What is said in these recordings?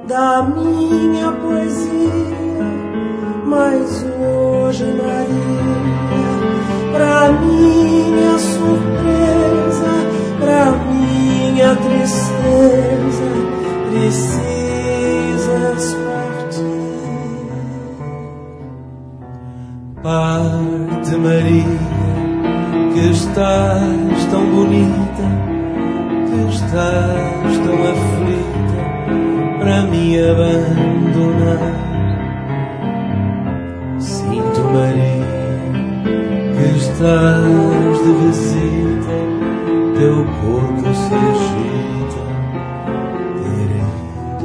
da minha poesia, mas hoje, Maria, pra minha surpresa, pra minha tristeza, precisas partir. Parte, Maria, que estás tão bonita, que estás tão aflita, para me abandonar. Sinto, Maria, que estás de visita, teu corpo se agita, querendo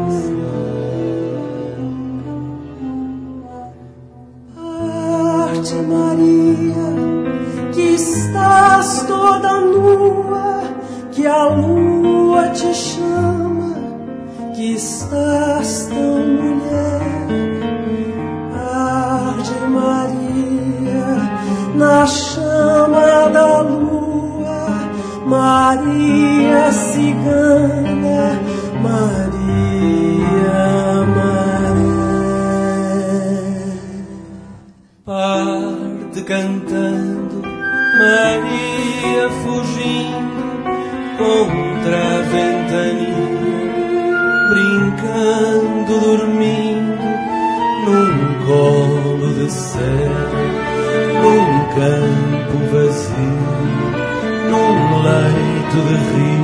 dançar. Parte, Maria, que estás toda nua, que a lua te chama, que estás tão mulher. Arde, Maria, na chama da lua, Maria cigana, Maria Maré. Parte cantando, Maria fugindo contra a ventania, brincando, dormindo num colo de cera, num campo vazio, num leito de rio.